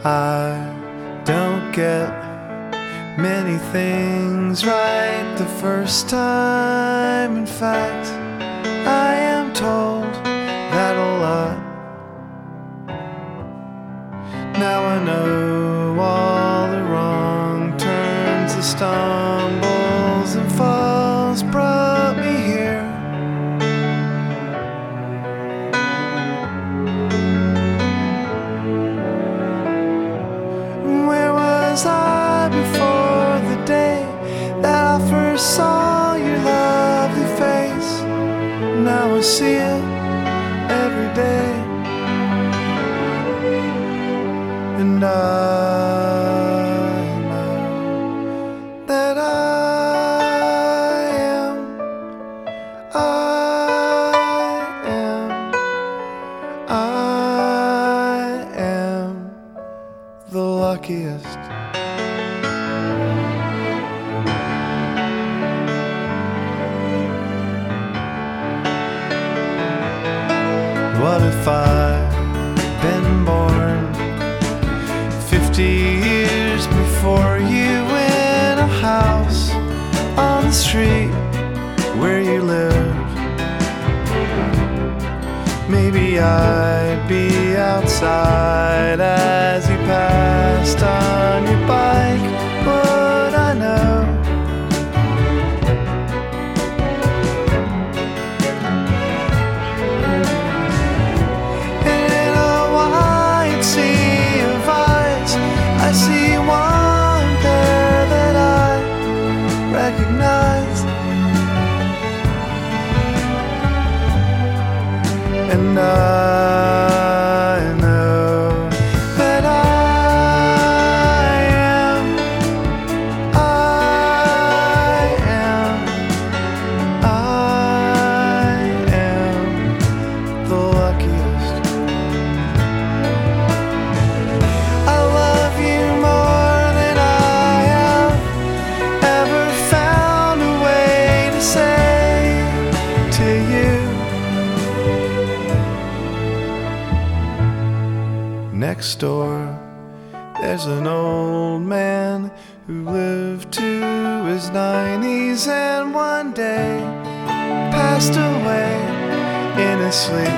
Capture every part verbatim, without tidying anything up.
I don't get many things right the first time. In fact, I am told that a lot. Now I know all the wrong turns, the stumbles and falls brought me here. Where was I before the day that I first saw your lovely face? Now I see it every day. And I know that I am, I am, I am the luckiest. What if I'd been born fifty years before you in a house on the street where you lived? Maybe I'd be outside as you passed on your bike. Would I know? In a wide sea of eyes, I see one pair that I recognize. And I know that I am, I am, I am the luckiest. I love you more than I have ever found a way to say to you. Next door, there's an old man who lived to his nineties and one day passed away in his sleep.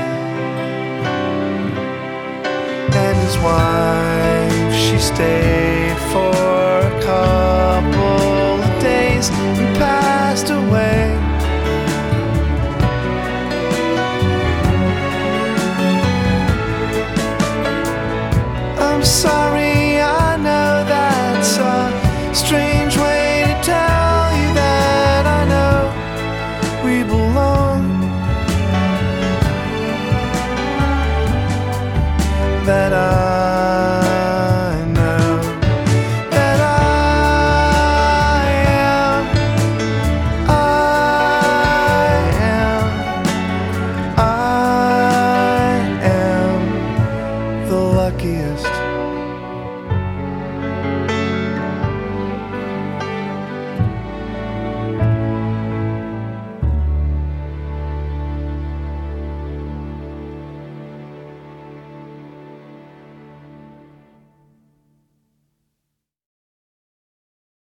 And his wife, she stayed for a couple of days and passed away. I'm sorry, I know that's a strange way to tell you that I know we belong, that I know that I am, I am, I am the luckiest.